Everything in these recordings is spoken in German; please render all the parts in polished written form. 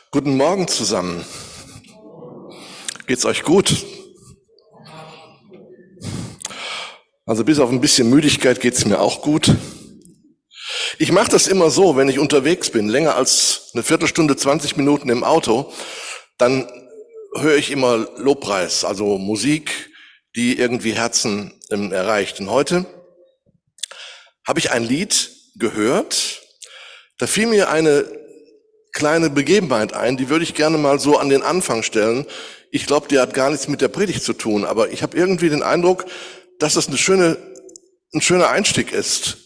Guten Morgen zusammen. Geht's euch gut? Also bis auf ein bisschen Müdigkeit geht's mir auch gut. Ich mache das immer so, wenn ich unterwegs bin, länger als eine Viertelstunde, 20 Minuten im Auto, dann höre ich immer Lobpreis, also Musik, die irgendwie Herzen erreicht. Und heute habe ich ein Lied gehört, da fiel mir eine kleine Begebenheit ein, die würde ich gerne mal so an den Anfang stellen. Ich glaube, die hat gar nichts mit der Predigt zu tun, aber ich habe irgendwie den Eindruck, dass das ein schöner Einstieg ist.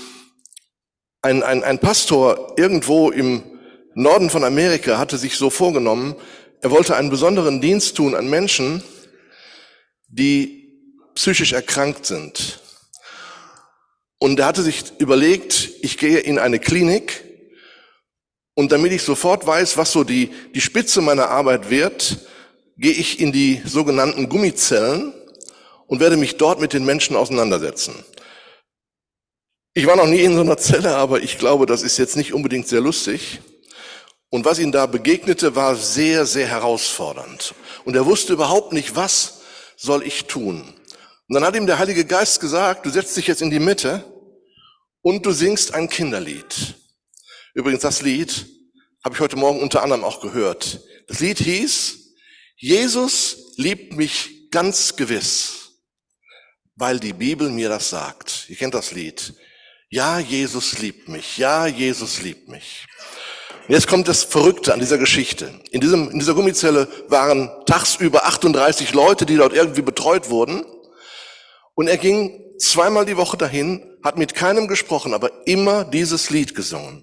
Ein Pastor irgendwo im Norden von Amerika hatte sich so vorgenommen, er wollte einen besonderen Dienst tun an Menschen, die psychisch erkrankt sind. Und er hatte sich überlegt, ich gehe in eine Klinik, und damit ich sofort weiß, was so die Spitze meiner Arbeit wird, gehe ich in die sogenannten Gummizellen und werde mich dort mit den Menschen auseinandersetzen. Ich war noch nie in so einer Zelle, aber ich glaube, das ist jetzt nicht unbedingt sehr lustig. Und was ihm da begegnete, war sehr, sehr herausfordernd. Und er wusste überhaupt nicht, was soll ich tun. Und dann hat ihm der Heilige Geist gesagt, du setzt dich jetzt in die Mitte und du singst ein Kinderlied. Übrigens, das Lied habe ich heute Morgen unter anderem auch gehört. Das Lied hieß, Jesus liebt mich ganz gewiss, weil die Bibel mir das sagt. Ihr kennt das Lied. Ja, Jesus liebt mich. Ja, Jesus liebt mich. Und jetzt kommt das Verrückte an dieser Geschichte. In dieser Gummizelle waren tagsüber 38 Leute, die dort irgendwie betreut wurden. Und er ging zweimal die Woche dahin, hat mit keinem gesprochen, aber immer dieses Lied gesungen.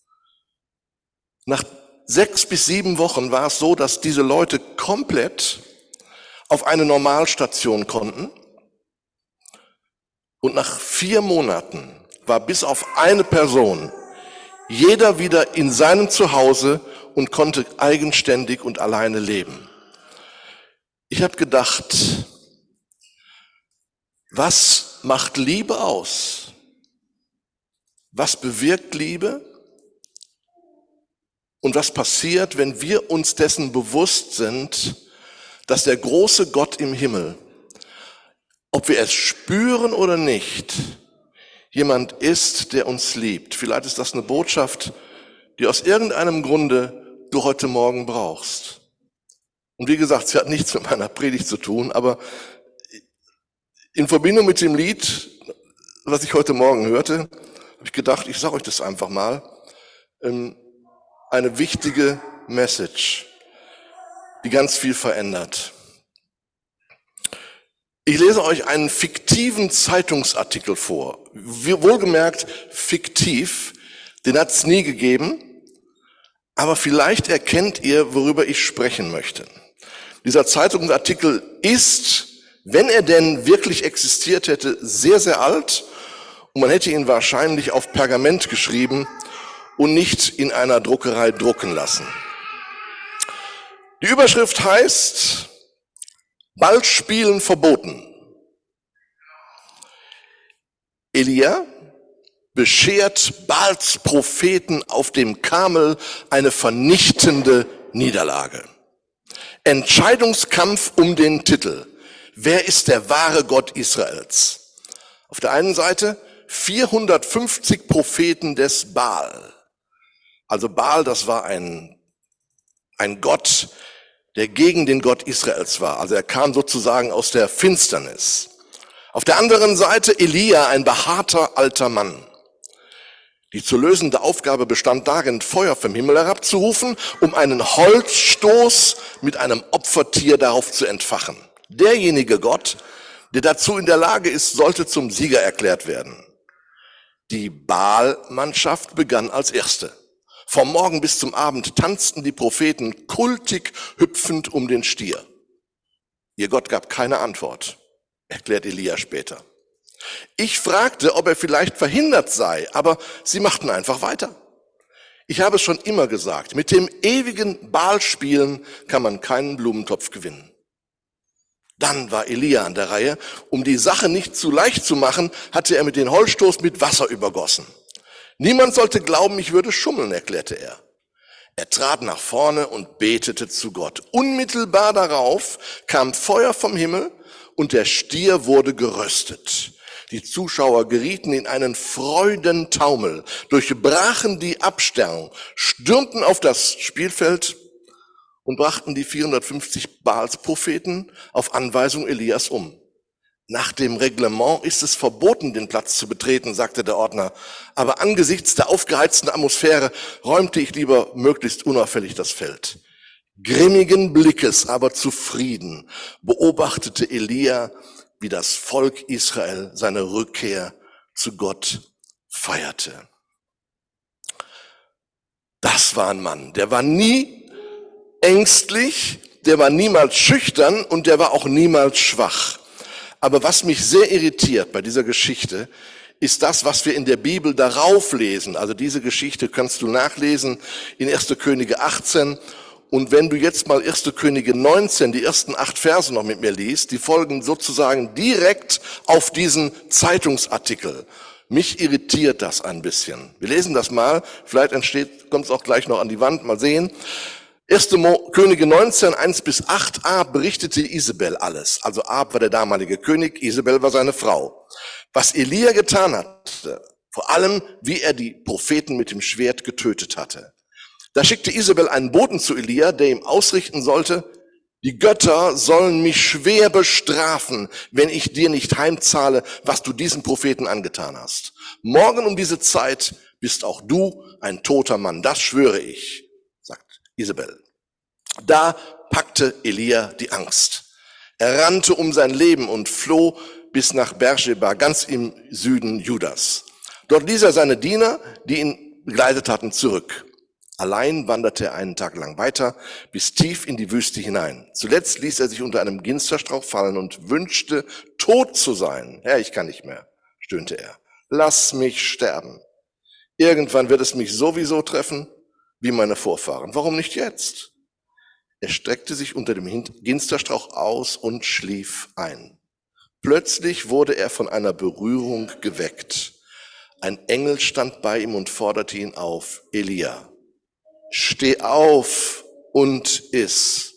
Nach 6 bis 7 Wochen war es so, dass diese Leute komplett auf eine Normalstation konnten. Und nach 4 Monaten war bis auf eine Person jeder wieder in seinem Zuhause und konnte eigenständig und alleine leben. Ich habe gedacht, was macht Liebe aus? Was bewirkt Liebe? Und was passiert, wenn wir uns dessen bewusst sind, dass der große Gott im Himmel, ob wir es spüren oder nicht, jemand ist, der uns liebt. Vielleicht ist das eine Botschaft, die aus irgendeinem Grunde du heute Morgen brauchst. Und wie gesagt, sie hat nichts mit meiner Predigt zu tun, aber in Verbindung mit dem Lied, was ich heute Morgen hörte, habe ich gedacht, ich sage euch das einfach mal. Eine wichtige Message, die ganz viel verändert. Ich lese euch einen fiktiven Zeitungsartikel vor. Wohlgemerkt fiktiv, den hat es nie gegeben, aber vielleicht erkennt ihr, worüber ich sprechen möchte. Dieser Zeitungsartikel ist, wenn er denn wirklich existiert hätte, sehr, sehr alt und man hätte ihn wahrscheinlich auf Pergament geschrieben und nicht in einer Druckerei drucken lassen. Die Überschrift heißt, Ballspielen verboten. Elia beschert Baals Propheten auf dem Karmel eine vernichtende Niederlage. Entscheidungskampf um den Titel. Wer ist der wahre Gott Israels? Auf der einen Seite 450 Propheten des Baal. Also Baal, das war ein Gott, der gegen den Gott Israels war. Also er kam sozusagen aus der Finsternis. Auf der anderen Seite Elia, ein behaarter alter Mann. Die zu lösende Aufgabe bestand darin, Feuer vom Himmel herabzurufen, um einen Holzstoß mit einem Opfertier darauf zu entfachen. Derjenige Gott, der dazu in der Lage ist, sollte zum Sieger erklärt werden. Die Baal-Mannschaft begann als erste. Vom Morgen bis zum Abend tanzten die Propheten kultig hüpfend um den Stier. Ihr Gott gab keine Antwort, erklärt Elia später. Ich fragte, ob er vielleicht verhindert sei, aber sie machten einfach weiter. Ich habe es schon immer gesagt, mit dem ewigen Baalspielen kann man keinen Blumentopf gewinnen. Dann war Elia an der Reihe. Um die Sache nicht zu leicht zu machen, hatte er mit dem Holzstoß mit Wasser übergossen. Niemand sollte glauben, ich würde schummeln, erklärte er. Er trat nach vorne und betete zu Gott. Unmittelbar darauf kam Feuer vom Himmel und der Stier wurde geröstet. Die Zuschauer gerieten in einen Freudentaumel, durchbrachen die Absperrung, stürmten auf das Spielfeld und brachten die 450 Baalspropheten auf Anweisung Elias um. Nach dem Reglement ist es verboten, den Platz zu betreten, sagte der Ordner. Aber angesichts der aufgeheizten Atmosphäre räumte ich lieber möglichst unauffällig das Feld. Grimmigen Blickes, aber zufrieden, beobachtete Elia, wie das Volk Israel seine Rückkehr zu Gott feierte. Das war ein Mann, der war nie ängstlich, der war niemals schüchtern und der war auch niemals schwach. Aber was mich sehr irritiert bei dieser Geschichte, ist das, was wir in der Bibel darauf lesen. Also diese Geschichte kannst du nachlesen in 1. Könige 18. Und wenn du jetzt mal 1. Könige 19, die ersten 8 Verse noch mit mir liest, die folgen sozusagen direkt auf diesen Zeitungsartikel. Mich irritiert das ein bisschen. Wir lesen das mal, vielleicht kommt es auch gleich noch an die Wand, mal sehen. 1. Könige 19, 1-8, Ahab berichtete Isabel alles. Also Ahab war der damalige König, Isabel war seine Frau. Was Elia getan hatte, vor allem wie er die Propheten mit dem Schwert getötet hatte. Da schickte Isabel einen Boten zu Elia, der ihm ausrichten sollte, die Götter sollen mich schwer bestrafen, wenn ich dir nicht heimzahle, was du diesen Propheten angetan hast. Morgen um diese Zeit bist auch du ein toter Mann, das schwöre ich, sagt Isabel. Da packte Elia die Angst. Er rannte um sein Leben und floh bis nach Beersheba, ganz im Süden Judas. Dort ließ er seine Diener, die ihn begleitet hatten, zurück. Allein wanderte er einen Tag lang weiter, bis tief in die Wüste hinein. Zuletzt ließ er sich unter einem Ginsterstrauch fallen und wünschte, tot zu sein. Herr, ich kann nicht mehr, stöhnte er. Lass mich sterben. Irgendwann wird es mich sowieso treffen, wie meine Vorfahren. Warum nicht jetzt? Er streckte sich unter dem Ginsterstrauch aus und schlief ein. Plötzlich wurde er von einer Berührung geweckt. Ein Engel stand bei ihm und forderte ihn auf. Elia, steh auf und iss.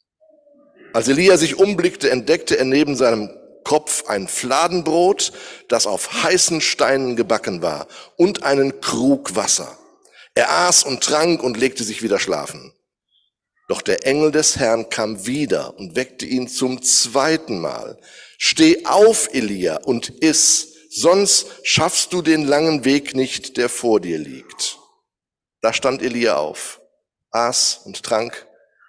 Als Elia sich umblickte, entdeckte er neben seinem Kopf ein Fladenbrot, das auf heißen Steinen gebacken war, und einen Krug Wasser. Er aß und trank und legte sich wieder schlafen. Doch der Engel des Herrn kam wieder und weckte ihn zum 2. Mal. Steh auf, Elia, und iss, sonst schaffst du den langen Weg nicht, der vor dir liegt. Da stand Elia auf, aß und trank.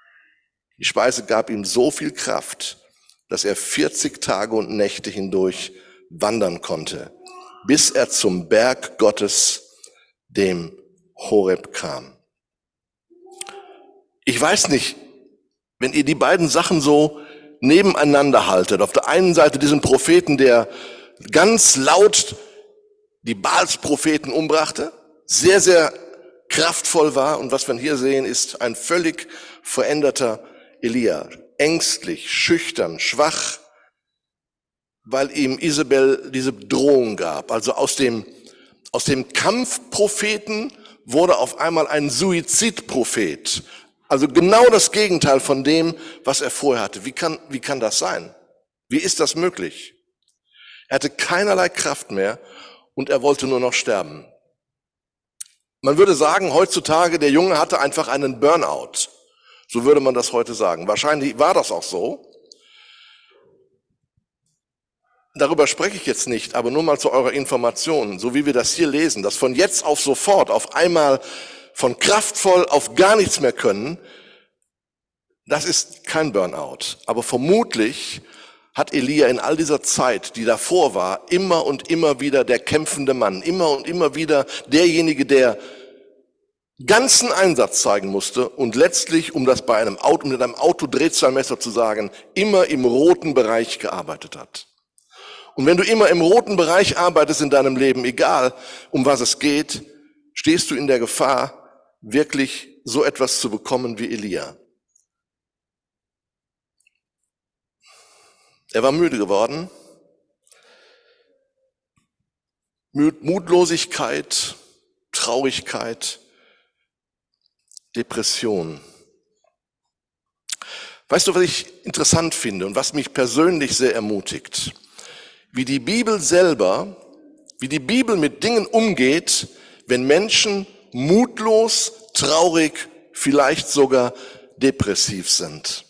Die Speise gab ihm so viel Kraft, dass er 40 Tage und Nächte hindurch wandern konnte, bis er zum Berg Gottes, dem Horeb, kam. Ich weiß nicht, wenn ihr die beiden Sachen so nebeneinander haltet, auf der einen Seite diesen Propheten, der ganz laut die Baalspropheten umbrachte, sehr, sehr kraftvoll war, und was wir hier sehen, ist ein völlig veränderter Elia, ängstlich, schüchtern, schwach, weil ihm Isabel diese Drohung gab. Also aus dem Kampfpropheten wurde auf einmal ein Suizidprophet. Also genau das Gegenteil von dem, was er vorher hatte. Wie kann das sein? Wie ist das möglich? Er hatte keinerlei Kraft mehr und er wollte nur noch sterben. Man würde sagen, heutzutage, der Junge hatte einfach einen Burnout. So würde man das heute sagen. Wahrscheinlich war das auch so. Darüber spreche ich jetzt nicht, aber nur mal zu eurer Information, so wie wir das hier lesen, dass von jetzt auf sofort auf einmal von kraftvoll auf gar nichts mehr können, das ist kein Burnout. Aber vermutlich hat Elia in all dieser Zeit, die davor war, immer und immer wieder der kämpfende Mann, immer und immer wieder derjenige, der ganzen Einsatz zeigen musste und letztlich, um das bei einem Autodrehzahlmesser zu sagen, immer im roten Bereich gearbeitet hat. Und wenn du immer im roten Bereich arbeitest in deinem Leben, egal um was es geht, stehst du in der Gefahr, wirklich so etwas zu bekommen wie Elia. Er war müde geworden. Mutlosigkeit, Traurigkeit. Depression. Weißt du, was ich interessant finde und was mich persönlich sehr ermutigt? Wie die Bibel selber, wie die Bibel mit Dingen umgeht, wenn Menschen mutlos, traurig, vielleicht sogar depressiv sind.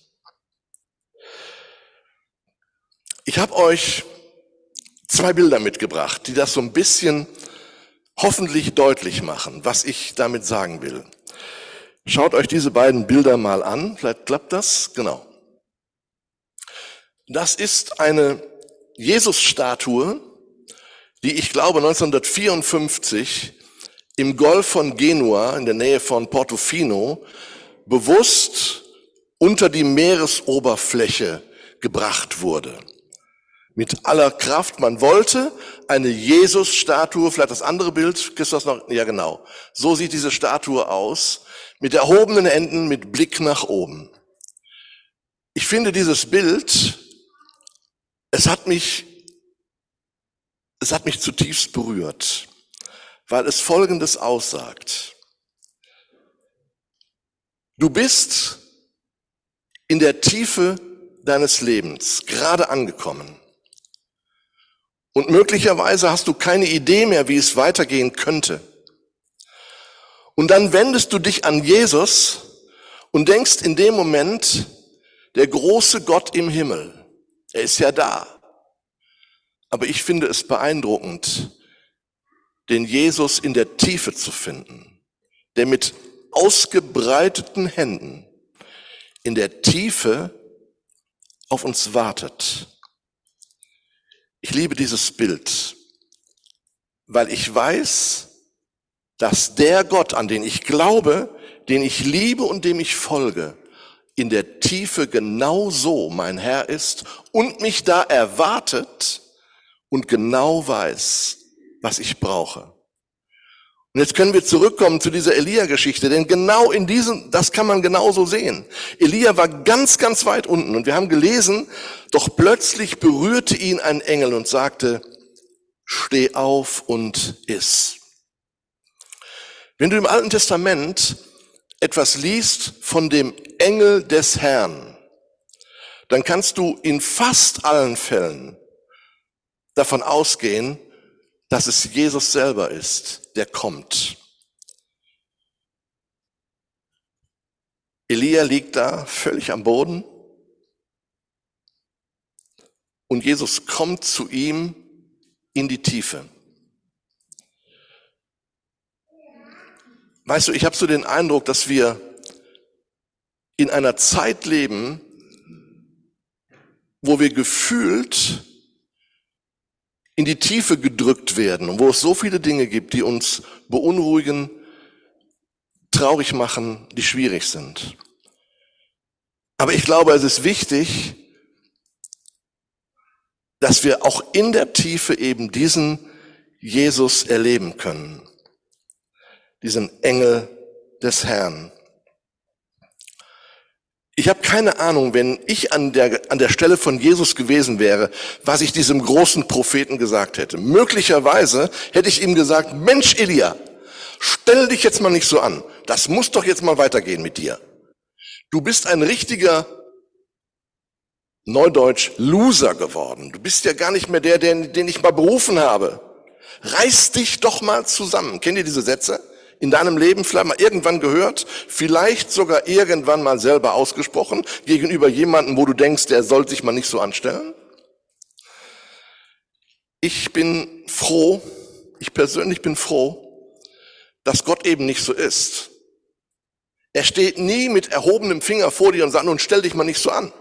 Ich habe euch 2 Bilder mitgebracht, die das so ein bisschen hoffentlich deutlich machen, was ich damit sagen will. Schaut euch diese beiden Bilder mal an, vielleicht klappt das, genau. Das ist eine Jesus-Statue, die ich glaube 1954 im Golf von Genua in der Nähe von Portofino bewusst unter die Meeresoberfläche gebracht wurde. Mit aller Kraft. Man wollte eine Jesus-Statue, vielleicht das andere Bild, kriegst du das noch? Ja, genau. So sieht diese Statue aus, mit erhobenen Händen, mit Blick nach oben. Ich finde dieses Bild, es hat mich zutiefst berührt, weil es Folgendes aussagt. Du bist in der Tiefe deines Lebens gerade angekommen. Und möglicherweise hast du keine Idee mehr, wie es weitergehen könnte. Und dann wendest du dich an Jesus und denkst in dem Moment, der große Gott im Himmel, er ist ja da. Aber ich finde es beeindruckend, den Jesus in der Tiefe zu finden, der mit ausgebreiteten Händen in der Tiefe auf uns wartet. Ich liebe dieses Bild, weil ich weiß, dass der Gott, an den ich glaube, den ich liebe und dem ich folge, in der Tiefe genauso mein Herr ist und mich da erwartet und genau weiß, was ich brauche. Und jetzt können wir zurückkommen zu dieser Elia-Geschichte, denn genau in diesem, das kann man genauso sehen. Elia war ganz, ganz weit unten und wir haben gelesen, doch plötzlich berührte ihn ein Engel und sagte, steh auf und iss. Wenn du im Alten Testament etwas liest von dem Engel des Herrn, dann kannst du in fast allen Fällen davon ausgehen, dass es Jesus selber ist, der kommt. Elia liegt da völlig am Boden und Jesus kommt zu ihm in die Tiefe. Weißt du, ich habe so den Eindruck, dass wir in einer Zeit leben, wo wir gefühlt in die Tiefe gedrückt werden und wo es so viele Dinge gibt, die uns beunruhigen, traurig machen, die schwierig sind. Aber ich glaube, es ist wichtig, dass wir auch in der Tiefe eben diesen Jesus erleben können, diesen Engel des Herrn. Ich habe keine Ahnung, wenn ich an der Stelle von Jesus gewesen wäre, was ich diesem großen Propheten gesagt hätte. Möglicherweise hätte ich ihm gesagt, Mensch Elia, stell dich jetzt mal nicht so an. Das muss doch jetzt mal weitergehen mit dir. Du bist ein richtiger, Neudeutsch, Loser geworden. Du bist ja gar nicht mehr der, den ich mal berufen habe. Reiß dich doch mal zusammen. Kennt ihr diese Sätze? In deinem Leben vielleicht mal irgendwann gehört, vielleicht sogar irgendwann mal selber ausgesprochen, gegenüber jemandem, wo du denkst, der soll sich mal nicht so anstellen? Ich persönlich bin froh, dass Gott eben nicht so ist. Er steht nie mit erhobenem Finger vor dir und sagt, nun stell dich mal nicht so an.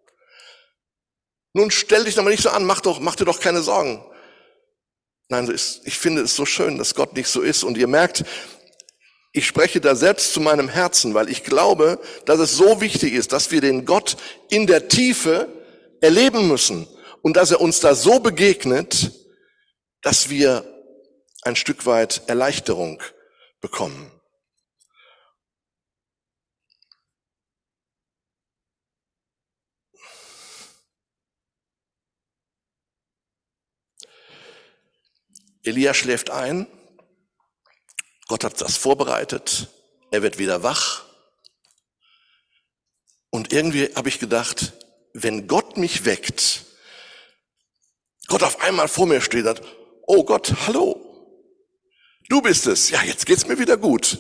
Nun stell dich doch mal nicht so an, mach dir doch keine Sorgen. Nein, ich finde es so schön, dass Gott nicht so ist. Und ihr merkt, ich spreche da selbst zu meinem Herzen, weil ich glaube, dass es so wichtig ist, dass wir den Gott in der Tiefe erleben müssen und dass er uns da so begegnet, dass wir ein Stück weit Erleichterung bekommen. Elia schläft ein. Gott hat das vorbereitet. Er wird wieder wach. Und irgendwie habe ich gedacht, wenn Gott mich weckt, Gott auf einmal vor mir steht und sagt, oh Gott, hallo, du bist es, ja, jetzt geht's mir wieder gut.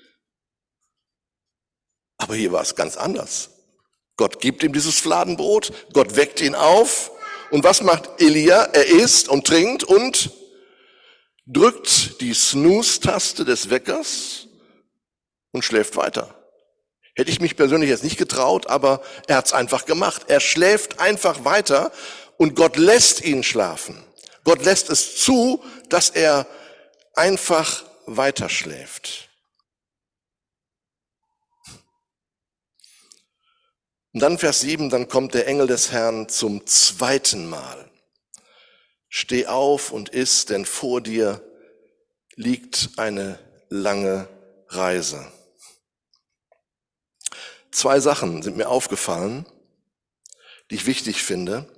Aber hier war es ganz anders. Gott gibt ihm dieses Fladenbrot, Gott weckt ihn auf. Und was macht Elia? Er isst und trinkt und drückt die Snooze-Taste des Weckers und schläft weiter. Hätte ich mich persönlich jetzt nicht getraut, aber er hat's einfach gemacht. Er schläft einfach weiter und Gott lässt ihn schlafen. Gott lässt es zu, dass er einfach weiter schläft. Und dann Vers 7, dann kommt der Engel des Herrn zum zweiten Mal. Steh auf und iss, denn vor dir liegt eine lange Reise. 2 Sachen sind mir aufgefallen, die ich wichtig finde.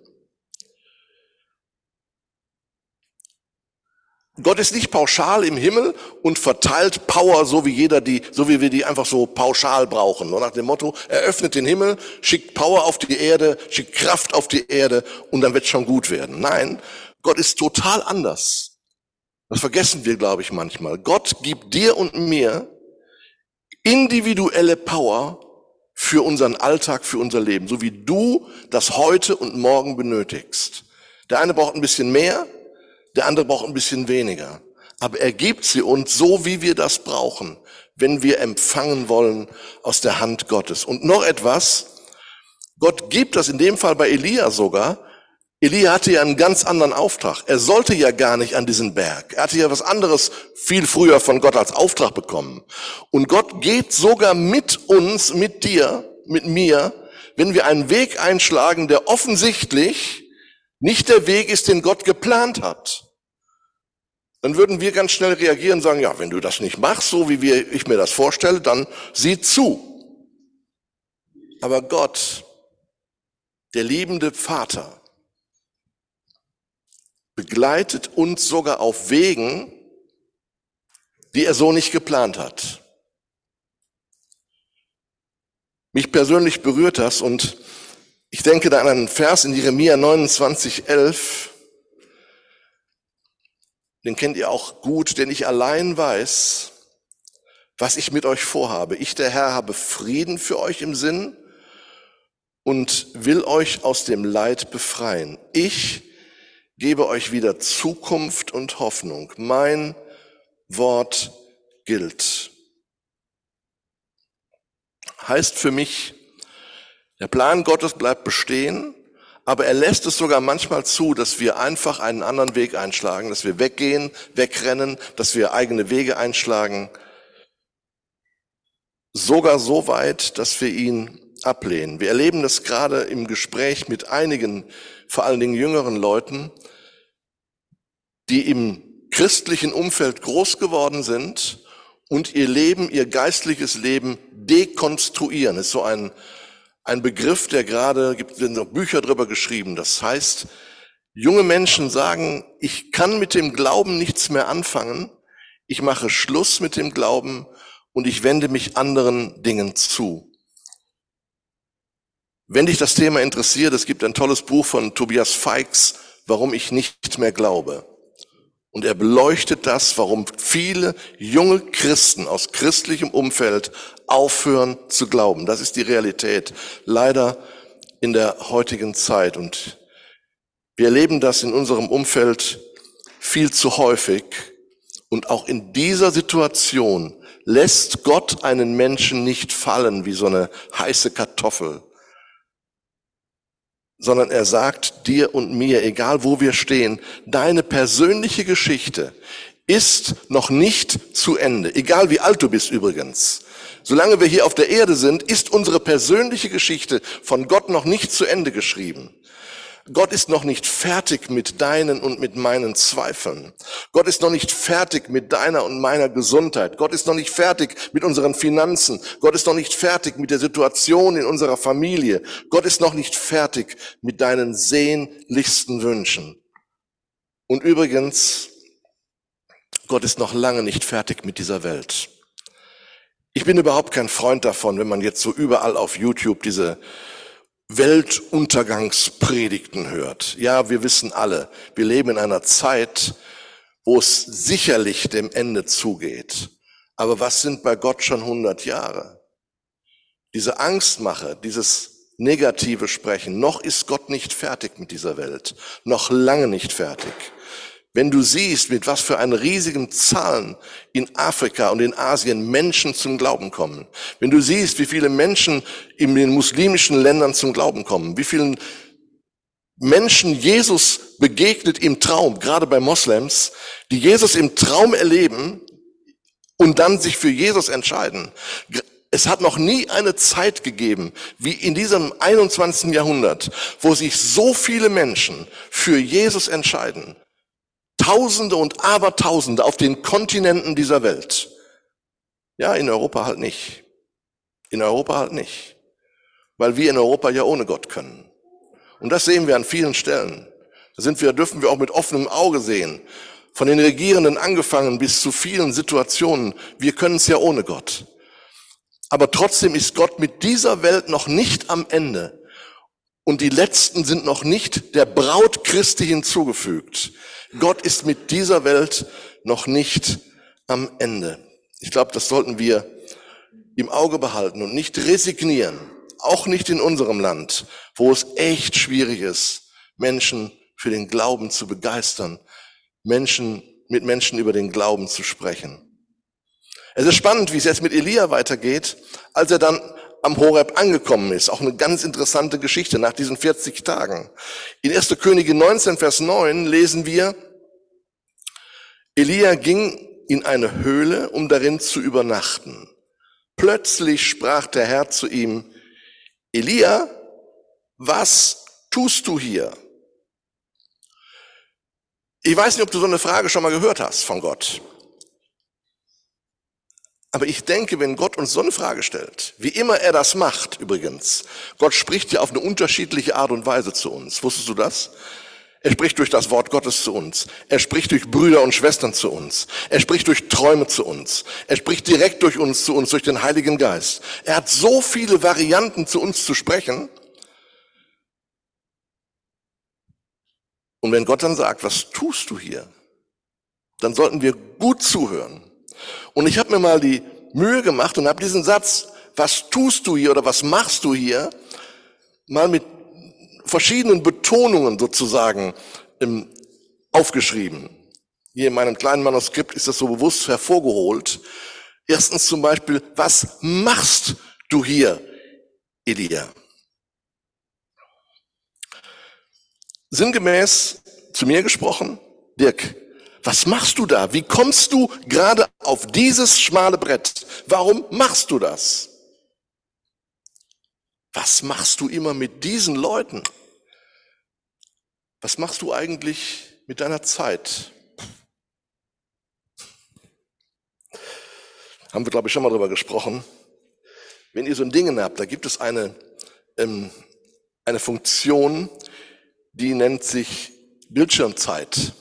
Gott ist nicht pauschal im Himmel und verteilt Power, so wie wir die einfach so pauschal brauchen. Nur nach dem Motto, er öffnet den Himmel, schickt Power auf die Erde, schickt Kraft auf die Erde und dann wird es schon gut werden. Nein, Gott ist total anders. Das vergessen wir, glaube ich, manchmal. Gott gibt dir und mir individuelle Power für unseren Alltag, für unser Leben, so wie du das heute und morgen benötigst. Der eine braucht ein bisschen mehr, der andere braucht ein bisschen weniger. Aber er gibt sie uns so, wie wir das brauchen, wenn wir empfangen wollen aus der Hand Gottes. Und noch etwas, Gott gibt das in dem Fall bei Elia sogar. Elia hatte ja einen ganz anderen Auftrag. Er sollte ja gar nicht an diesen Berg. Er hatte ja was anderes viel früher von Gott als Auftrag bekommen. Und Gott geht sogar mit uns, mit dir, mit mir, wenn wir einen Weg einschlagen, der offensichtlich nicht der Weg ist, den Gott geplant hat. Dann würden wir ganz schnell reagieren und sagen, ja, wenn du das nicht machst, so wie ich mir das vorstelle, dann sieh zu. Aber Gott, der liebende Vater, begleitet uns sogar auf Wegen, die er so nicht geplant hat. Mich persönlich berührt das und ich denke da an einen Vers in Jeremia 29,11. Den kennt ihr auch gut, denn ich allein weiß, was ich mit euch vorhabe. Ich, der Herr, habe Frieden für euch im Sinn und will euch aus dem Leid befreien. Ich gebe euch wieder Zukunft und Hoffnung. Mein Wort gilt. Heißt für mich, der Plan Gottes bleibt bestehen, aber er lässt es sogar manchmal zu, dass wir einfach einen anderen Weg einschlagen, dass wir weggehen, wegrennen, dass wir eigene Wege einschlagen. Sogar so weit, dass wir ihn ablehnen. Wir erleben das gerade im Gespräch mit einigen, vor allen Dingen jüngeren Leuten, die im christlichen Umfeld groß geworden sind und ihr Leben, ihr geistliches Leben dekonstruieren. Das ist so ein Begriff, der gerade, sind noch Bücher drüber geschrieben. Das heißt, junge Menschen sagen, ich kann mit dem Glauben nichts mehr anfangen, ich mache Schluss mit dem Glauben und ich wende mich anderen Dingen zu. Wenn dich das Thema interessiert, es gibt ein tolles Buch von Tobias Feix, Warum ich nicht mehr glaube. Und er beleuchtet das, warum viele junge Christen aus christlichem Umfeld aufhören zu glauben. Das ist die Realität, leider in der heutigen Zeit. Und wir erleben das in unserem Umfeld viel zu häufig. Und auch in dieser Situation lässt Gott einen Menschen nicht fallen wie so eine heiße Kartoffel, sondern er sagt dir und mir, egal wo wir stehen, deine persönliche Geschichte ist noch nicht zu Ende. Egal wie alt du bist übrigens. Solange wir hier auf der Erde sind, ist unsere persönliche Geschichte von Gott noch nicht zu Ende geschrieben. Gott ist noch nicht fertig mit deinen und mit meinen Zweifeln. Gott ist noch nicht fertig mit deiner und meiner Gesundheit. Gott ist noch nicht fertig mit unseren Finanzen. Gott ist noch nicht fertig mit der Situation in unserer Familie. Gott ist noch nicht fertig mit deinen sehnlichsten Wünschen. Und übrigens, Gott ist noch lange nicht fertig mit dieser Welt. Ich bin überhaupt kein Freund davon, wenn man jetzt so überall auf YouTube diese Weltuntergangspredigten hört. Ja, wir wissen alle, wir leben in einer Zeit, wo es sicherlich dem Ende zugeht. Aber was sind bei Gott schon 100 Jahre? Diese Angstmache, dieses negative Sprechen, noch ist Gott nicht fertig mit dieser Welt, noch lange nicht fertig. Wenn du siehst, mit was für einen riesigen Zahlen in Afrika und in Asien Menschen zum Glauben kommen, wenn du siehst, wie viele Menschen in den muslimischen Ländern zum Glauben kommen, wie vielen Menschen Jesus begegnet im Traum, gerade bei Moslems, die Jesus im Traum erleben und dann sich für Jesus entscheiden. Es hat noch nie eine Zeit gegeben, wie in diesem 21. Jahrhundert, wo sich so viele Menschen für Jesus entscheiden. Tausende und Abertausende auf den Kontinenten dieser Welt. Ja, in Europa halt nicht. In Europa halt nicht. Weil wir in Europa ja ohne Gott können. Und das sehen wir an vielen Stellen. Dürfen wir auch mit offenem Auge sehen. Von den Regierenden angefangen bis zu vielen Situationen. Wir können es ja ohne Gott. Aber trotzdem ist Gott mit dieser Welt noch nicht am Ende. Und die Letzten sind noch nicht der Braut Christi hinzugefügt. Gott ist mit dieser Welt noch nicht am Ende. Ich glaube, das sollten wir im Auge behalten und nicht resignieren. Auch nicht in unserem Land, wo es echt schwierig ist, Menschen für den Glauben zu begeistern, mit Menschen über den Glauben zu sprechen. Es ist spannend, wie es jetzt mit Elia weitergeht, als er dann am Horeb angekommen ist. Auch eine ganz interessante Geschichte nach diesen 40 Tagen. In 1. Könige 19, Vers 9 lesen wir, Elia ging in eine Höhle, um darin zu übernachten. Plötzlich sprach der Herr zu ihm, Elia, was tust du hier? Ich weiß nicht, ob du so eine Frage schon mal gehört hast von Gott. Aber ich denke, wenn Gott uns so eine Frage stellt, wie immer er das macht übrigens, Gott spricht ja auf eine unterschiedliche Art und Weise zu uns. Wusstest du das? Er spricht durch das Wort Gottes zu uns. Er spricht durch Brüder und Schwestern zu uns. Er spricht durch Träume zu uns. Er spricht direkt durch uns zu uns, durch den Heiligen Geist. Er hat so viele Varianten zu uns zu sprechen. Und wenn Gott dann sagt, was tust du hier? Dann sollten wir gut zuhören. Und ich habe mir mal die Mühe gemacht und habe diesen Satz, was tust du hier oder was machst du hier, mal mit verschiedenen Betonungen sozusagen aufgeschrieben. Hier in meinem kleinen Manuskript ist das so bewusst hervorgeholt. Erstens zum Beispiel, was machst du hier, Elia? Sinngemäß zu mir gesprochen, Dirk, was machst du da? Wie kommst du gerade auf dieses schmale Brett? Warum machst du das? Was machst du immer mit diesen Leuten? Was machst du eigentlich mit deiner Zeit? Haben wir, glaube ich, schon mal drüber gesprochen. Wenn ihr so ein Ding habt, da gibt es eine Funktion, die nennt sich Bildschirmzeit.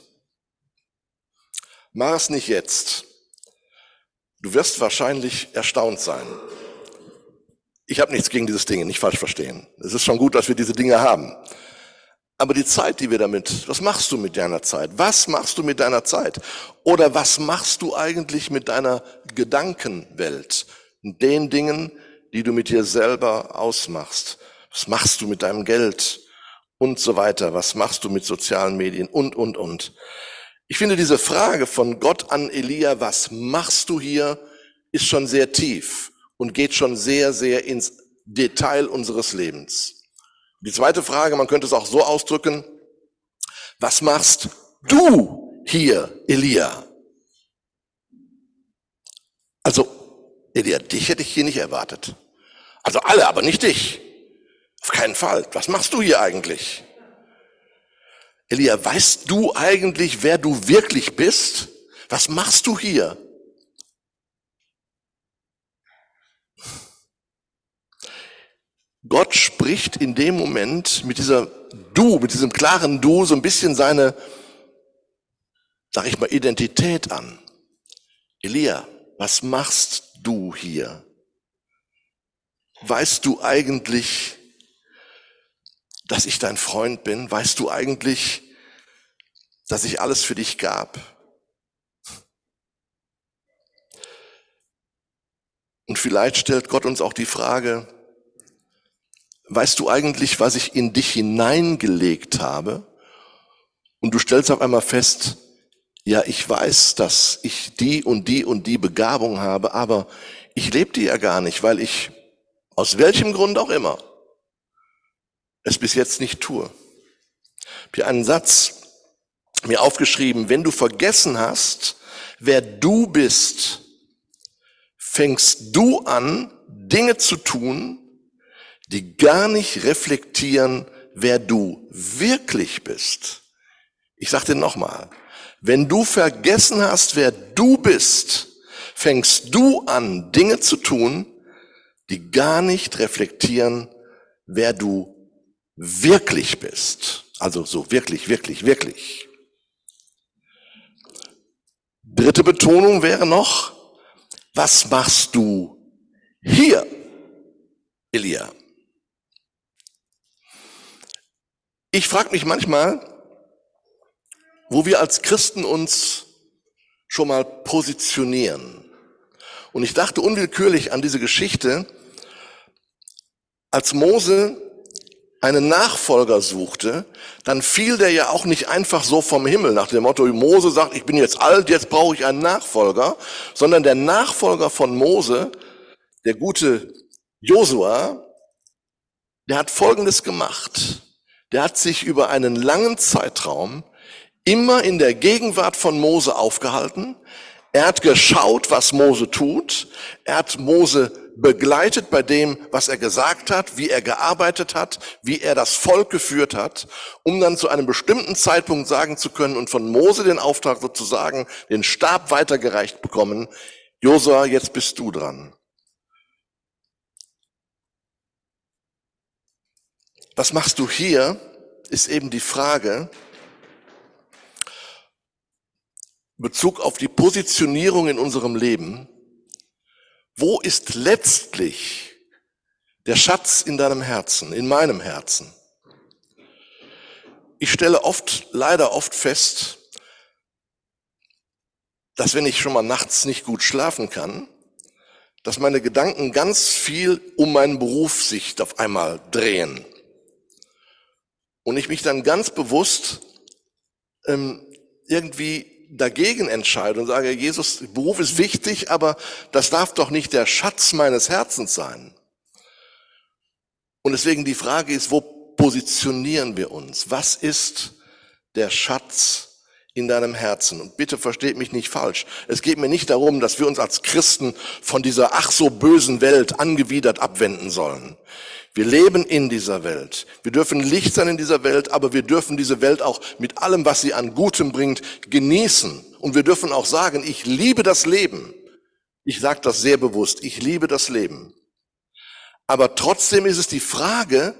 Mach es nicht jetzt. Du wirst wahrscheinlich erstaunt sein. Ich habe nichts gegen dieses Ding, nicht falsch verstehen. Es ist schon gut, dass wir diese Dinge haben. Aber die Zeit, die wir damit, was machst du mit deiner Zeit? Was machst du mit deiner Zeit? Oder was machst du eigentlich mit deiner Gedankenwelt? Den Dingen, die du mit dir selber ausmachst. Was machst du mit deinem Geld? Und so weiter. Was machst du mit sozialen Medien? Und. Ich finde diese Frage von Gott an Elia, was machst du hier, ist schon sehr tief und geht schon sehr, sehr ins Detail unseres Lebens. Die zweite Frage, man könnte es auch so ausdrücken, was machst du hier, Elia? Also, Elia, dich hätte ich hier nicht erwartet. Also alle, aber nicht dich. Auf keinen Fall. Was machst du hier eigentlich? Elia, weißt du eigentlich, wer du wirklich bist? Was machst du hier? Gott spricht in dem Moment mit diesem klaren Du, so ein bisschen seine, sag ich mal, Identität an. Elia, was machst du hier? Weißt du eigentlich, dass ich dein Freund bin? Weißt du eigentlich, dass ich alles für dich gab? Und vielleicht stellt Gott uns auch die Frage, weißt du eigentlich, was ich in dich hineingelegt habe? Und du stellst auf einmal fest, ja, ich weiß, dass ich die und die und die Begabung habe, aber ich lebe die ja gar nicht, weil ich, aus welchem Grund auch immer, es bis jetzt nicht tue. Ich habe hier einen Satz mir aufgeschrieben: Wenn du vergessen hast, wer du bist, fängst du an, Dinge zu tun, die gar nicht reflektieren, wer du wirklich bist. Ich sage dir nochmal, wenn du vergessen hast, wer du bist, fängst du an, Dinge zu tun, die gar nicht reflektieren, wer du wirklich bist. Also so wirklich, wirklich, wirklich. Dritte Betonung wäre noch, was machst du hier, Elia? Ich frage mich manchmal, wo wir als Christen uns schon mal positionieren. Und ich dachte unwillkürlich an diese Geschichte, als Mose einen Nachfolger suchte, dann fiel der ja auch nicht einfach so vom Himmel, nach dem Motto, Mose sagt, ich bin jetzt alt, jetzt brauche ich einen Nachfolger, sondern der Nachfolger von Mose, der gute Josua, der hat Folgendes gemacht. Der hat sich über einen langen Zeitraum immer in der Gegenwart von Mose aufgehalten. Er hat geschaut, was Mose tut. Er hat Mose begleitet bei dem, was er gesagt hat, wie er gearbeitet hat, wie er das Volk geführt hat, um dann zu einem bestimmten Zeitpunkt sagen zu können und von Mose den Auftrag sozusagen, den Stab weitergereicht bekommen: Josua, jetzt bist du dran. Was machst du hier, ist eben die Frage, in Bezug auf die Positionierung in unserem Leben. Wo ist letztlich der Schatz in deinem Herzen, in meinem Herzen? Ich stelle leider oft fest, dass wenn ich schon mal nachts nicht gut schlafen kann, dass meine Gedanken ganz viel um meinen Beruf sich auf einmal drehen. Und ich mich dann ganz bewusst irgendwie dagegen entscheide und sage, Jesus, Beruf ist wichtig, aber das darf doch nicht der Schatz meines Herzens sein. Und deswegen die Frage ist, wo positionieren wir uns? Was ist der Schatz in deinem Herzen? Und bitte versteht mich nicht falsch. Es geht mir nicht darum, dass wir uns als Christen von dieser ach so bösen Welt angewidert abwenden sollen. Wir leben in dieser Welt. Wir dürfen Licht sein in dieser Welt, aber wir dürfen diese Welt auch mit allem, was sie an Gutem bringt, genießen. Und wir dürfen auch sagen, ich liebe das Leben. Ich sage das sehr bewusst, ich liebe das Leben. Aber trotzdem ist es die Frage,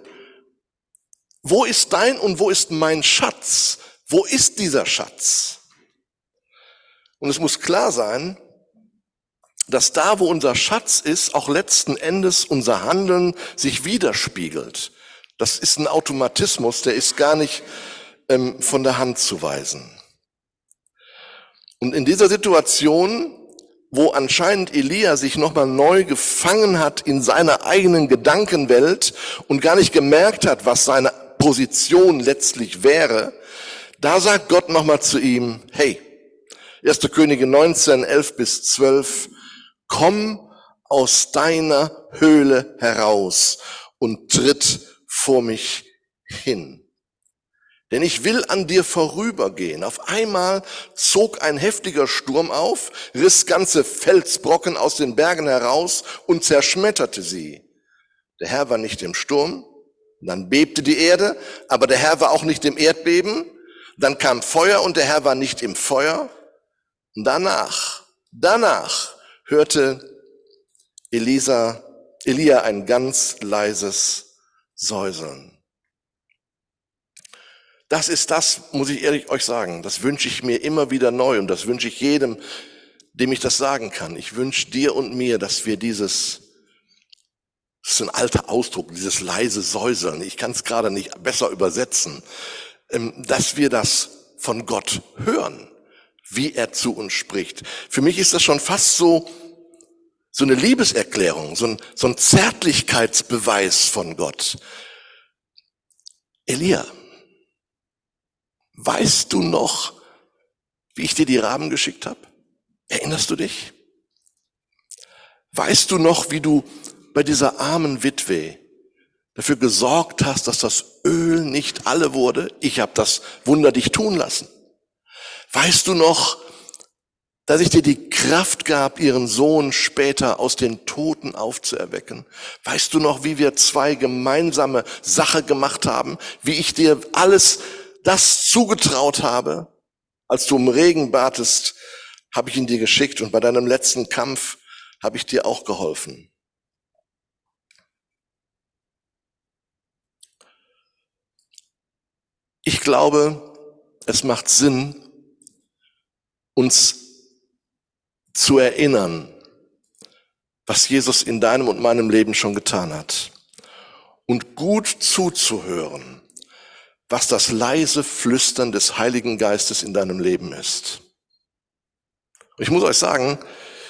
wo ist dein und wo ist mein Schatz? Wo ist dieser Schatz? Und es muss klar sein, dass da, wo unser Schatz ist, auch letzten Endes unser Handeln sich widerspiegelt. Das ist ein Automatismus, der ist gar nicht von der Hand zu weisen. Und in dieser Situation, wo anscheinend Elia sich nochmal neu gefangen hat in seiner eigenen Gedankenwelt und gar nicht gemerkt hat, was seine Position letztlich wäre, da sagt Gott nochmal zu ihm, hey, 1. Könige 19, 11-12, komm aus deiner Höhle heraus und tritt vor mich hin. Denn ich will an dir vorübergehen. Auf einmal zog ein heftiger Sturm auf, riss ganze Felsbrocken aus den Bergen heraus und zerschmetterte sie. Der Herr war nicht im Sturm, dann bebte die Erde, aber der Herr war auch nicht im Erdbeben. Dann kam Feuer und der Herr war nicht im Feuer. Und danach hörte Elia ein ganz leises Säuseln. Das ist das, muss ich ehrlich euch sagen, das wünsche ich mir immer wieder neu und das wünsche ich jedem, dem ich das sagen kann. Ich wünsche dir und mir, dass wir das ist ein alter Ausdruck, dieses leise Säuseln, ich kann es gerade nicht besser übersetzen, dass wir das von Gott hören, wie er zu uns spricht. Für mich ist das schon fast so eine Liebeserklärung, so ein Zärtlichkeitsbeweis von Gott. Elia, weißt du noch, wie ich dir die Raben geschickt habe? Erinnerst du dich? Weißt du noch, wie du bei dieser armen Witwe dafür gesorgt hast, dass das Öl nicht alle wurde? Ich habe das Wunder dich tun lassen. Weißt du noch, dass ich dir die Kraft gab, ihren Sohn später aus den Toten aufzuerwecken? Weißt du noch, wie wir 2 gemeinsame Sache gemacht haben? Wie ich dir alles das zugetraut habe? Als du um Regen batest, habe ich ihn dir geschickt, und bei deinem letzten Kampf habe ich dir auch geholfen. Ich glaube, es macht Sinn, uns zu erinnern, was Jesus in deinem und meinem Leben schon getan hat, und gut zuzuhören, was das leise Flüstern des Heiligen Geistes in deinem Leben ist. Ich muss euch sagen,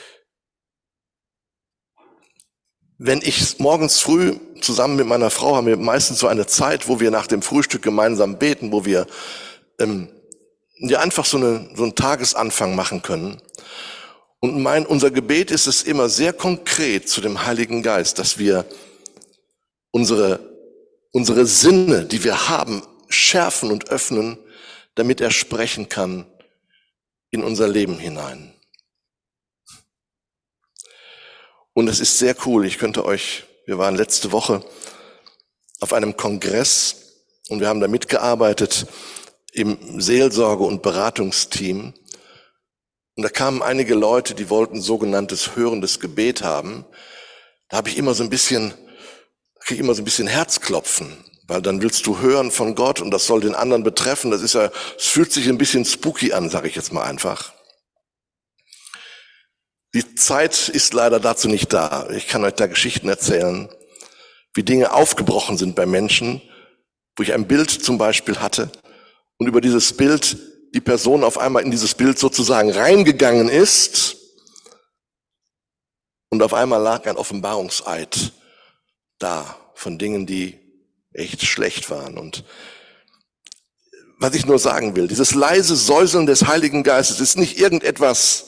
wenn ich morgens früh zusammen mit meiner Frau, haben wir meistens so eine Zeit, wo wir nach dem Frühstück gemeinsam beten, wo wir einfach so einen Tagesanfang machen können. Und unser Gebet ist es immer sehr konkret zu dem Heiligen Geist, dass wir unsere Sinne, die wir haben, schärfen und öffnen, damit er sprechen kann in unser Leben hinein. Und es ist sehr cool. Wir waren letzte Woche auf einem Kongress und wir haben da mitgearbeitet im Seelsorge- und Beratungsteam. Und da kamen einige Leute, die wollten sogenanntes hörendes Gebet haben. Da kriege ich immer so ein bisschen Herzklopfen, weil dann willst du hören von Gott und das soll den anderen betreffen. Es fühlt sich ein bisschen spooky an, sage ich jetzt mal einfach. Die Zeit ist leider dazu nicht da. Ich kann euch da Geschichten erzählen, wie Dinge aufgebrochen sind bei Menschen, wo ich ein Bild zum Beispiel hatte und über dieses Bild die Person auf einmal in dieses Bild sozusagen reingegangen ist und auf einmal lag ein Offenbarungseid da von Dingen, die echt schlecht waren. Und was ich nur sagen will, dieses leise Säuseln des Heiligen Geistes ist nicht irgendetwas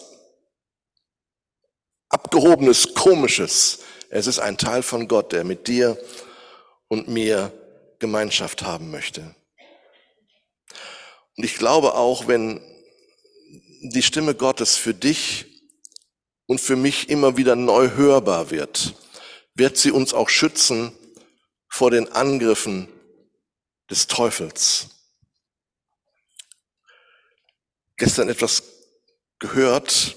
Abgehobenes, Komisches. Es ist ein Teil von Gott, der mit dir und mir Gemeinschaft haben möchte. Und ich glaube auch, wenn die Stimme Gottes für dich und für mich immer wieder neu hörbar wird sie uns auch schützen vor den Angriffen des Teufels. Gestern etwas gehört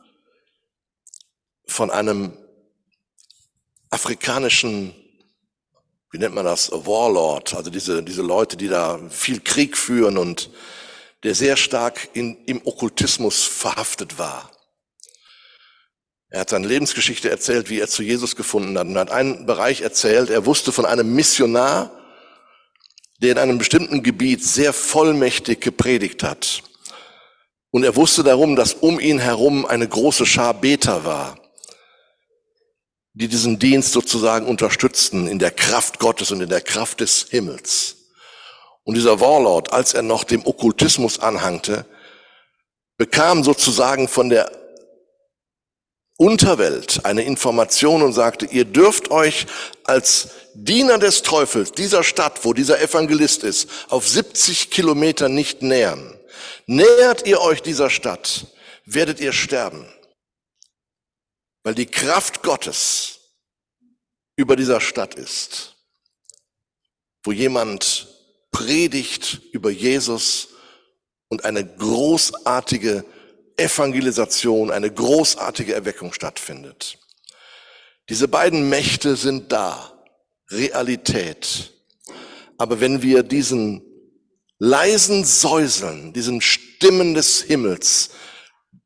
von einem afrikanischen, wie nennt man das, Warlord, also diese Leute, die da viel Krieg führen und der sehr stark im Okkultismus verhaftet war. Er hat seine Lebensgeschichte erzählt, wie er zu Jesus gefunden hat, und hat einen Bereich erzählt. Er wusste von einem Missionar, der in einem bestimmten Gebiet sehr vollmächtig gepredigt hat. Und er wusste darum, dass um ihn herum eine große Schar Beter war, die diesen Dienst sozusagen unterstützten in der Kraft Gottes und in der Kraft des Himmels. Und dieser Warlord, als er noch dem Okkultismus anhangte, bekam sozusagen von der Unterwelt eine Information und sagte, ihr dürft euch als Diener des Teufels dieser Stadt, wo dieser Evangelist ist, auf 70 Kilometer nicht nähern. Nähert ihr euch dieser Stadt, werdet ihr sterben. Weil die Kraft Gottes über dieser Stadt ist, wo jemand predigt über Jesus und eine großartige Evangelisation, eine großartige Erweckung stattfindet. Diese beiden Mächte sind da, Realität. Aber wenn wir diesen leisen Säuseln, diesen Stimmen des Himmels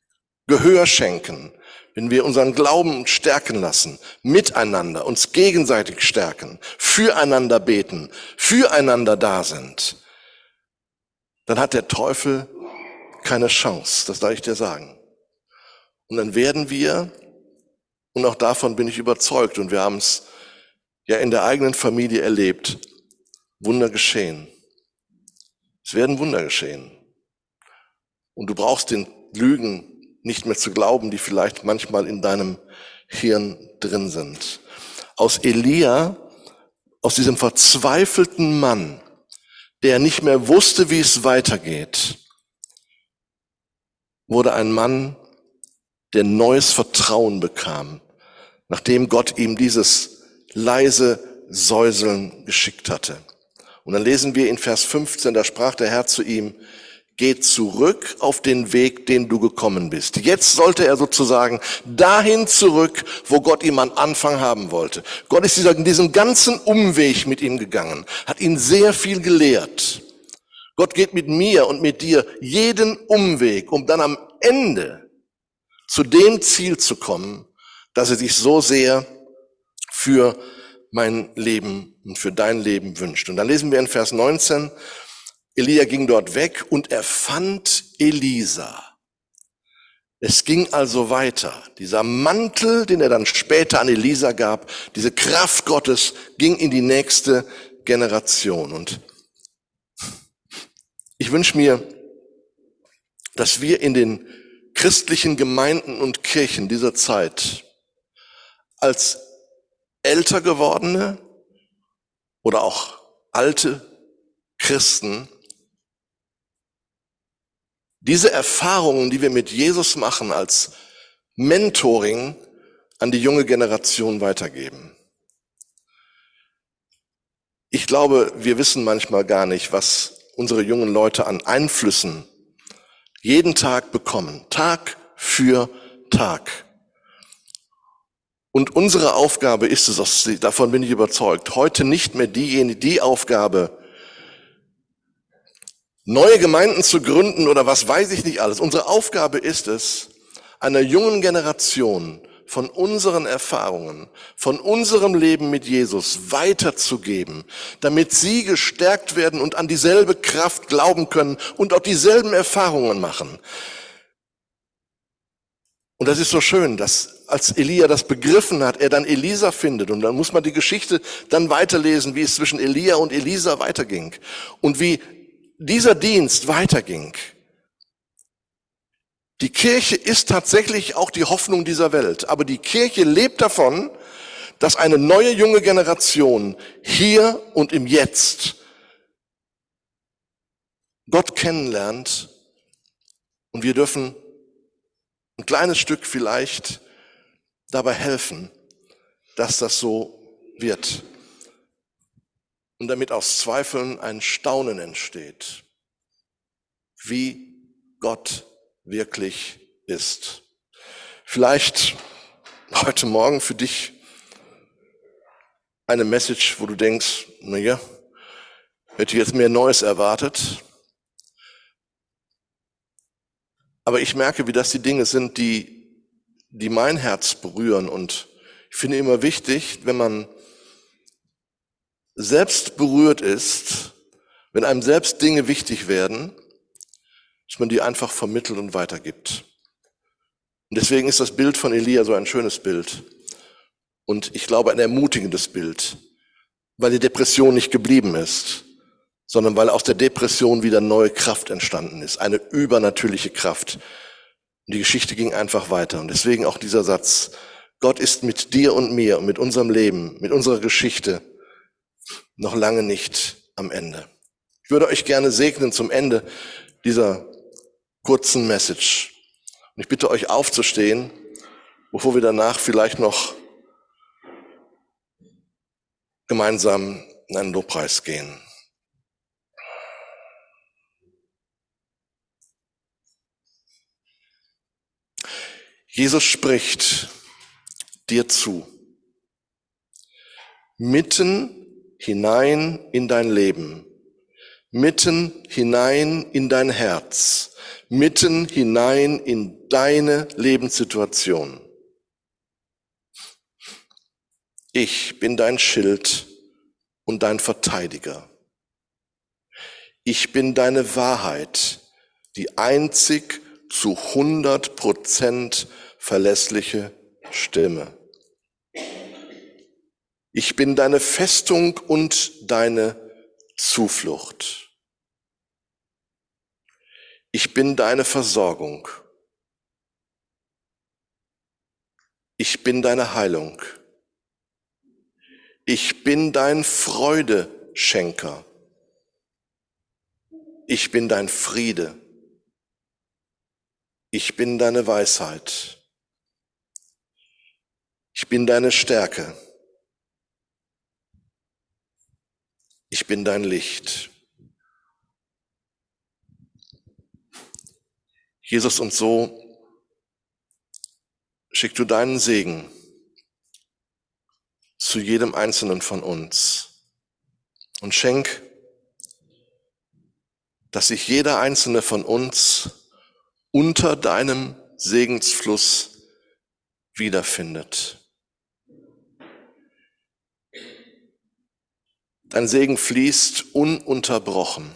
Gehör schenken, wenn wir unseren Glauben stärken lassen, miteinander, uns gegenseitig stärken, füreinander beten, füreinander da sind, dann hat der Teufel keine Chance, das darf ich dir sagen. Und dann werden wir, und auch davon bin ich überzeugt, und wir haben es ja in der eigenen Familie erlebt, Wunder geschehen. Es werden Wunder geschehen. Und du brauchst den Lügen nicht mehr zu glauben, die vielleicht manchmal in deinem Hirn drin sind. Aus Elia, aus diesem verzweifelten Mann, der nicht mehr wusste, wie es weitergeht, wurde ein Mann, der neues Vertrauen bekam, nachdem Gott ihm dieses leise Säuseln geschickt hatte. Und dann lesen wir in Vers 15, da sprach der Herr zu ihm, geh zurück auf den Weg, den du gekommen bist. Jetzt sollte er sozusagen dahin zurück, wo Gott ihm am Anfang haben wollte. Gott ist diesen ganzen Umweg mit ihm gegangen, hat ihn sehr viel gelehrt. Gott geht mit mir und mit dir jeden Umweg, um dann am Ende zu dem Ziel zu kommen, dass er sich so sehr für mein Leben und für dein Leben wünscht. Und dann lesen wir in Vers 19, Elia ging dort weg und er fand Elisa. Es ging also weiter. Dieser Mantel, den er dann später an Elisa gab, diese Kraft Gottes ging in die nächste Generation. Und ich wünsche mir, dass wir in den christlichen Gemeinden und Kirchen dieser Zeit als älter gewordene oder auch alte Christen diese Erfahrungen, die wir mit Jesus machen, als Mentoring an die junge Generation weitergeben. Ich glaube, wir wissen manchmal gar nicht, was unsere jungen Leute an Einflüssen jeden Tag bekommen, Tag für Tag. Und unsere Aufgabe ist es, davon bin ich überzeugt, heute nicht mehr die Aufgabe, neue Gemeinden zu gründen oder was weiß ich nicht alles. Unsere Aufgabe ist es, einer jungen Generation von unseren Erfahrungen, von unserem Leben mit Jesus weiterzugeben, damit sie gestärkt werden und an dieselbe Kraft glauben können und auch dieselben Erfahrungen machen. Und das ist so schön, dass als Elia das begriffen hat, er dann Elisa findet. Und dann muss man die Geschichte dann weiterlesen, wie es zwischen Elia und Elisa weiterging und wie dieser Dienst weiterging. Die Kirche ist tatsächlich auch die Hoffnung dieser Welt, aber die Kirche lebt davon, dass eine neue junge Generation hier und im Jetzt Gott kennenlernt und wir dürfen ein kleines Stück vielleicht dabei helfen, dass das so wird. Und damit aus Zweifeln ein Staunen entsteht, wie Gott wirklich ist. Vielleicht heute Morgen für dich eine Message, wo du denkst, naja, hätte jetzt mehr Neues erwartet. Aber ich merke, wie das die Dinge sind, die mein Herz berühren. Und ich finde immer wichtig, wenn man selbst berührt ist, wenn einem selbst Dinge wichtig werden, dass man die einfach vermittelt und weitergibt. Und deswegen ist das Bild von Elia so ein schönes Bild. Und ich glaube ein ermutigendes Bild, weil die Depression nicht geblieben ist, sondern weil aus der Depression wieder neue Kraft entstanden ist, eine übernatürliche Kraft. Und die Geschichte ging einfach weiter. Und deswegen auch dieser Satz, Gott ist mit dir und mir und mit unserem Leben, mit unserer Geschichte noch lange nicht am Ende. Ich würde euch gerne segnen zum Ende dieser kurzen Message. Und ich bitte euch aufzustehen, bevor wir danach vielleicht noch gemeinsam in einen Lobpreis gehen. Jesus spricht dir zu, mitten hinein in dein Leben, mitten hinein in dein Herz, mitten hinein in deine Lebenssituation. Ich bin dein Schild und dein Verteidiger. Ich bin deine Wahrheit, die einzig zu 100% verlässliche Stimme. Ich bin deine Festung und deine Zuflucht. Ich bin deine Versorgung. Ich bin deine Heilung. Ich bin dein Freudeschenker. Ich bin dein Friede. Ich bin deine Weisheit. Ich bin deine Stärke. Ich bin dein Licht. Jesus, und so schick du deinen Segen zu jedem Einzelnen von uns und schenk, dass sich jeder Einzelne von uns unter deinem Segensfluss wiederfindet. Dein Segen fließt ununterbrochen,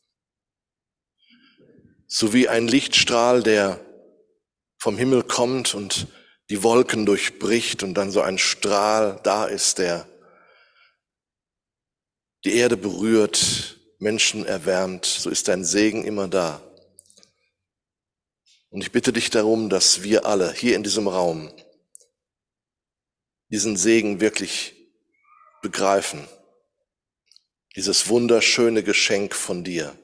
so wie ein Lichtstrahl, der vom Himmel kommt und die Wolken durchbricht und dann so ein Strahl da ist, der die Erde berührt, Menschen erwärmt. So ist dein Segen immer da. Und ich bitte dich darum, dass wir alle hier in diesem Raum diesen Segen wirklich begreifen. Dieses wunderschöne Geschenk von dir.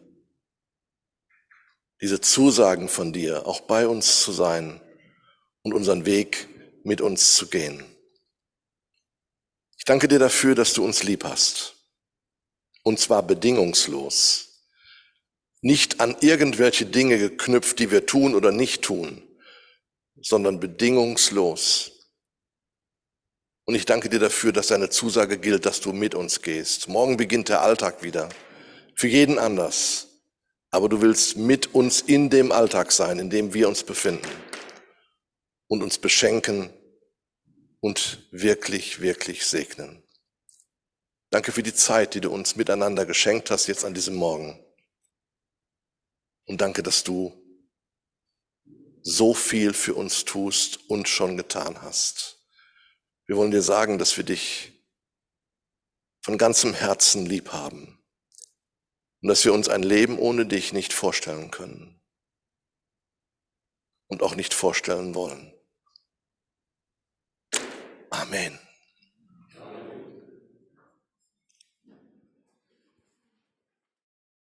Diese Zusagen von dir, auch bei uns zu sein und unseren Weg mit uns zu gehen. Ich danke dir dafür, dass du uns lieb hast. Und zwar bedingungslos. Nicht an irgendwelche Dinge geknüpft, die wir tun oder nicht tun, sondern bedingungslos. Und ich danke dir dafür, dass deine Zusage gilt, dass du mit uns gehst. Morgen beginnt der Alltag wieder. Für jeden anders. Aber du willst mit uns in dem Alltag sein, in dem wir uns befinden. Und uns beschenken und wirklich, wirklich segnen. Danke für die Zeit, die du uns miteinander geschenkt hast, jetzt an diesem Morgen. Und danke, dass du so viel für uns tust und schon getan hast. Wir wollen dir sagen, dass wir dich von ganzem Herzen lieb haben und dass wir uns ein Leben ohne dich nicht vorstellen können und auch nicht vorstellen wollen. Amen.